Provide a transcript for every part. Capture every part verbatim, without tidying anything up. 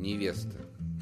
невеста.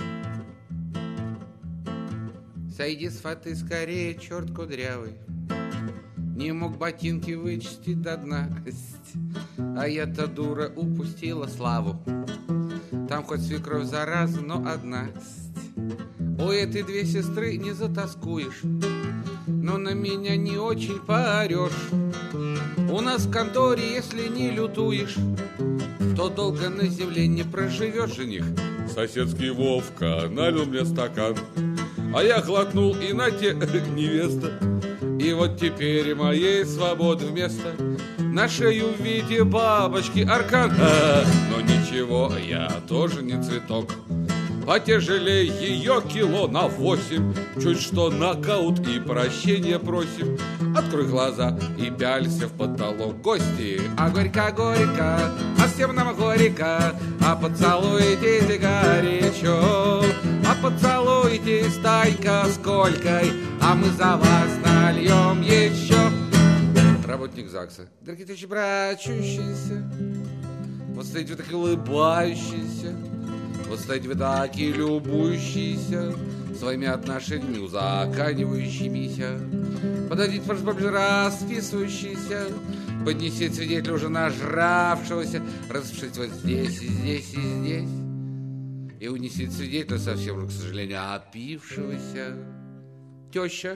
Сойди с фаты скорее, черт кудрявый, не мог ботинки вычистить до дна, а я-то, дура, упустила славу. Там хоть свекровь зараза, но одна. У этой две сестры не затаскуешь, но на меня не очень поорешь. У нас в конторе, если не лютуешь, то долго на земле не проживешь, жених. Соседский Вовка налил мне стакан, а я глотнул, и на те невеста. И вот теперь моей свободы вместо на шею в виде бабочки аркан. А, но ничего, я тоже не цветок, потяжелее ее кило на восемь. Чуть что нокаут и прощения просим. Открой глаза и пялься в потолок. Гости, а горько-горько, а всем нам горько, а поцелуйтесь горячо, а поцелуйтесь тайка с Колькой, а мы за вас нальем еще. Работник ЗАГСа. Дорогие товарищи брачущиеся, вот стоите вы так улыбающиеся, вот стоите вы так и любующиеся своими отношениями узаканивающимися. Подойдите, пожалуйста, поближе, расписывающиеся, поднесите свидетеля уже нажравшегося, распишите вот здесь, и здесь, и здесь, и унесите свидетеля совсем, к сожалению, опившегося. Теща.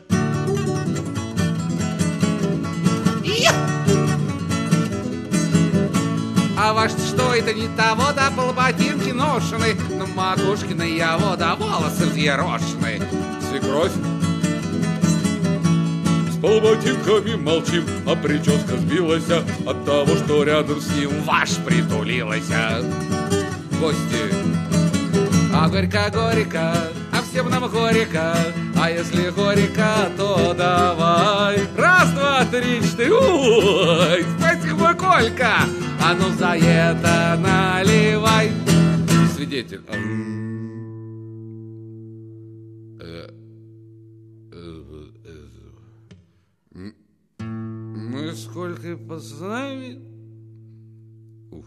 А ваш что это не того, да полботинки ношены, но макушкины его, да волосы взъерошены. Свекровь. С полботинками молчим, а прическа сбилась от того, что рядом с ним ваш притулилась. Гости. А горько-горько, а всем нам горько, а если горько, то давай. Раз, два, три, четыре. Ой, спасибо, мой Колька. А ну за это наливай. Свидетель. Мы с Колькой пацанами. Уф.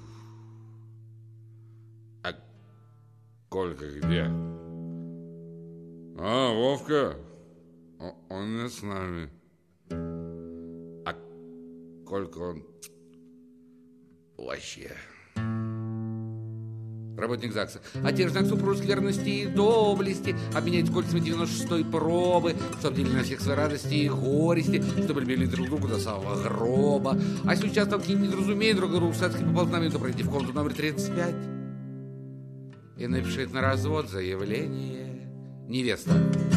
А Колька где? А, Вовка. Он не с нами. А Колька, он вообще. Работник ЗАГСа. Отец знак супружеской верности и доблести, обменять кольцами девяносто шестой пробы, чтобы делили на всех свои радости и горести, чтобы любили друг друга до самого гроба. А если участвовал какие-нибудь недоразумения друг другу, кстати, поползнаем, то пройти в комнату номер тридцать пять и напишет на развод заявление. Невеста.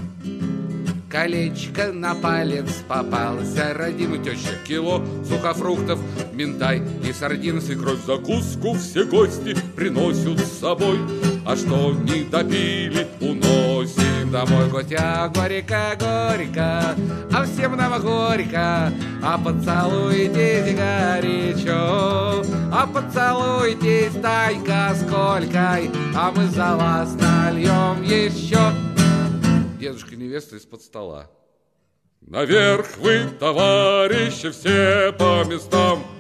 Колечко на палец попалось, родимый теща. Кило сухофруктов, минтай и сардины. Свекровь закуску все гости приносят с собой, а что не допили, уносим домой. Гости, а горько, горько, а всем нам горько, а поцелуйтесь горячо, а поцелуйтесь тайка с Колькой, а мы за вас нальем еще. Дедушка невеста из-под стола. Наверх вы, товарищи, все по местам.